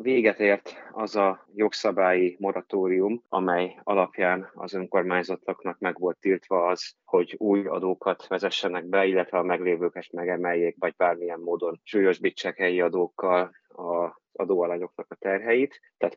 véget ért az a jogszabályi moratórium, amely alapján az önkormányzatoknak meg volt tiltva az, hogy új adókat vezessenek be, illetve a meglévőket megemeljék, vagy bármilyen módon súlyosbítsák helyi adókkal az adóalanyoknak a terheit. Tehát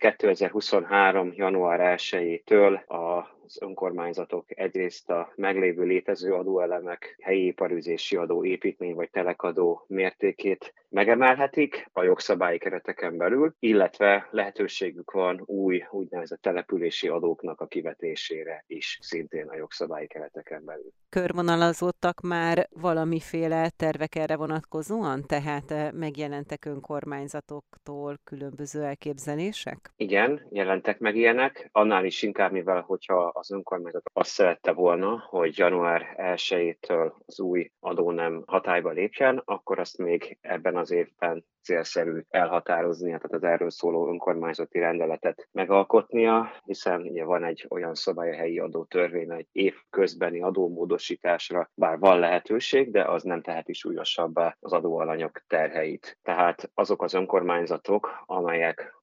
2023. január 1-től az önkormányzatok egyrészt a meglévő létező adóelemek, helyi iparűzési adó, építmény vagy telekadó mértékét megemelhetik a jogszabályi kereteken belül, illetve lehetőségük van új úgynevezett települési adóknak a kivetésére is, szintén a jogszabályi kereteken belül. Körvonalazódtak már valamiféle tervek erre vonatkozóan? Tehát megjelentek önkormányzatoktól különböző elképzelések? Igen, jelentek meg ilyenek, annál is inkább, mivel hogyha az önkormányzat azt szerette volna, hogy január 1-től az új adónem hatályba lépjen, akkor azt még ebben az évben célszerű elhatároznia, tehát az erről szóló önkormányzati rendeletet megalkotnia, hiszen ugye van egy olyan szabály a helyi adótörvény, egy év közbeni adómódosításra, bár van lehetőség, de az nem teheti súlyosabbá az adóalanyok terheit. Tehát azok az önkormányzatok, amelyek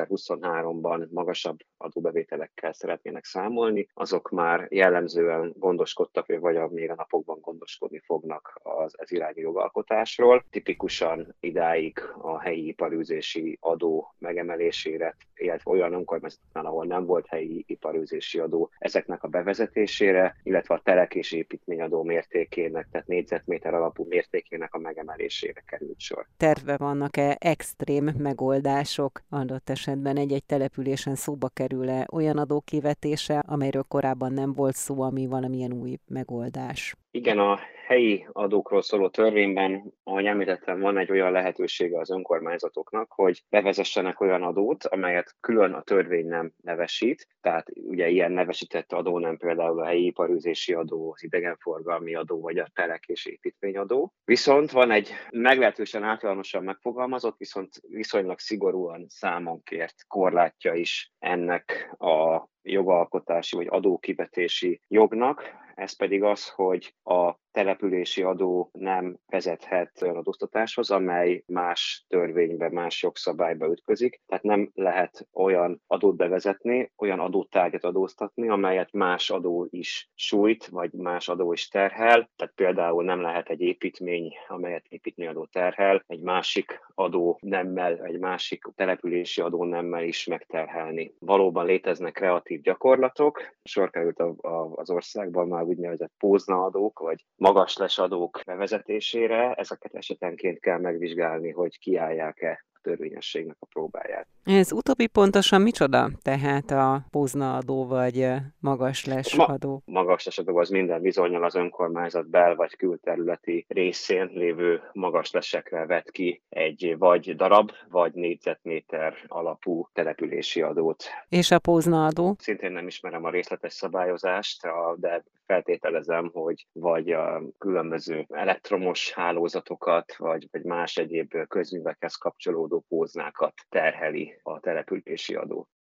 2023-ban magasabb adóbevételekkel szeretnének számolni, azok már jellemzően gondoskodtak, vagy még a napokban gondoskodni fognak ez irányú jogalkotásról. Tipikusan idáig a helyi iparűzési adó megemelésére, illetve olyan önkormányzatoknál, ahol nem volt helyi iparűzési adó, ezeknek a bevezetésére, illetve a telek és építményadó mértékének, tehát négyzetméter alapú mértékének a megemelésére került sor. Terve vannak-e extrém megoldások? Adott esetben egy-egy településen szóba kerül-e olyan adó kivetése, amelyről korábban nem volt szó, ami valamilyen új megoldás? Igen, a helyi adókról szóló törvényben, ahogy említettem, van egy olyan lehetősége az önkormányzatoknak, hogy bevezessenek olyan adót, amelyet külön a törvény nem nevesít. Tehát ugye ilyen nevesített adó nem például a helyi iparűzési adó, az idegenforgalmi adó, vagy a telek és építményadó. Viszont van egy meglehetősen általánosan megfogalmazott, viszont viszonylag szigorúan számon kért korlátja is ennek a jogalkotási vagy adókivetési jognak, ez pedig az, hogy a települési adó nem vezethet olyan adóztatáshoz, amely más törvénybe, más jogszabályba ütközik. Tehát nem lehet olyan adót bevezetni, olyan adótárgyat adóztatni, amelyet más adó is sújt, vagy más adó is terhel. Tehát például nem lehet egy építmény, amelyet építményadó terhel, egy másik adó nemmel, egy másik települési adó nemmel is megterhelni. Valóban léteznek kreatív gyakorlatok. Sor került az országban már úgynevezett póznaadók, vagy magasles adók bevezetésére. Ezeket esetenként kell megvizsgálni, hogy kiállják-e a törvényességnek a próbáját. Ez utóbbi pontosan micsoda? Tehát a póznaadó vagy magasles adó? Magasles adó az minden bizonnyal az önkormányzat bel- vagy külterületi részén lévő magaslesekre vet ki egy vagy darab, vagy négyzetméter alapú települési adót. És a póznaadó? Szintén nem ismerem a részletes szabályozást, de feltételezem, hogy vagy a különböző elektromos hálózatokat, vagy más egyéb közművekhez kapcsolódó póznákat terheli a települési adó.